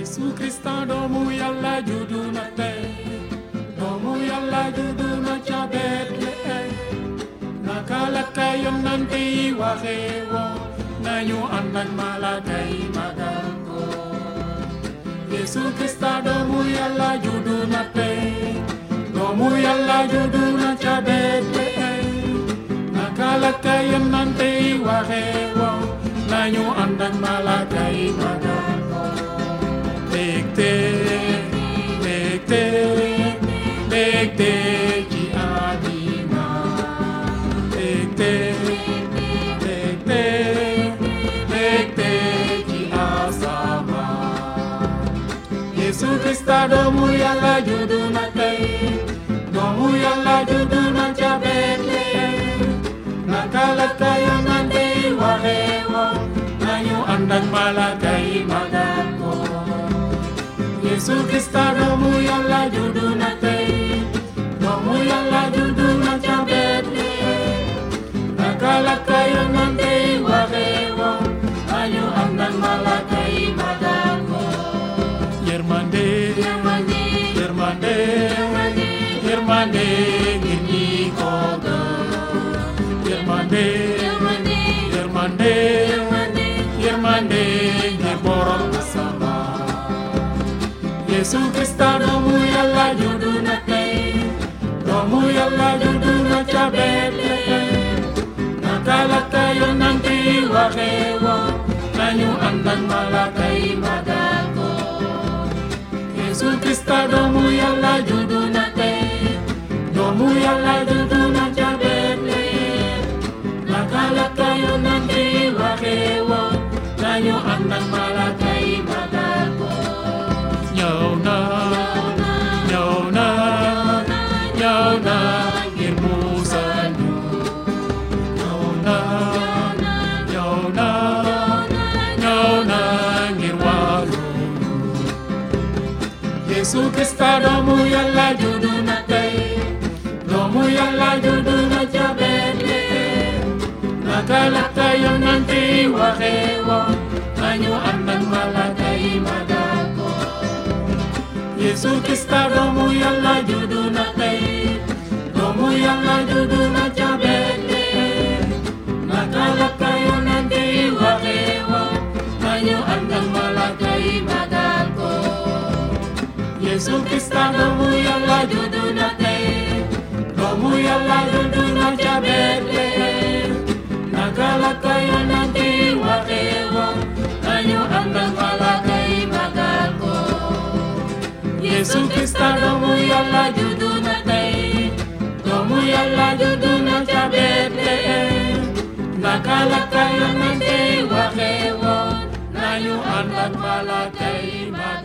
Yesu Krista doomu Yàlla juddu na tey doomu Yàlla juddu na ca Betlehem naka la ka yonent yi waxee woon nañu ànd ak malaaka yi magal ko Yesu Krista doomu Yàlla juddu na tey doomu Yàlla juddu na ca Betlehem naka la ka yonent yi waxee woon nañu ànd ak malaaka yi magal ko Bekte ci àddina Bekte ci asamaan Yesu Krista doomu Yàlla juddu na tey doomu Yàlla juddu na ca Betlehem naka la ka yonent yi waxee woon nañu ànd ak malaaka yi magal ko Yesu Krista doomu Yàlla juddu na tey doomu Yàlla juddu na ca Betlehem naka la ka yonent yi waxee woon nañu ànd ak malaaka yi magal ko yërmande ngir ñi ko gëm yërmande ngir borom Yesu Krista doomu Yàlla juddu na tey doomu Yàlla juddu na ca Betlehem naka la ka yonent yi waxee woon nañu ànd ak malaaka yi magal ko Yesu Krista doomu Yàlla juddu na tey doomu Yàlla juddu na ca Betlehem naka la ka yonent yi waxee woon nañu ànd ak malaaka yi magal ko ñëw na ngir musal ñu ñëw na ngir wàllu ñu Yesu Krista doomu Yàlla juddu na tey doomu Yàlla juddu na ca Betlehem naka la ka yonent yi waxee woon nañu ànd ak malaaka yi magal ko Yesu Krista doomu Yàlla juddu na tey doomu Yàlla juddu na ca Betlehem naka la ka yonent yi waxee woon nañu ànd ak malaaka yi magal ko Yesu Krista doomu Yàlla juddu na tey doomu Yàlla juddu na ca Betlehem naka la ka yonent yi waxee woon nañu ànd ak malaaka yi magal ko Yesu Krista doomu Yàlla juddu na tey doomu Yàlla juddu na ca Betlehem naka la ka yonent yi waxee woon nañu ànd ak malaaka yi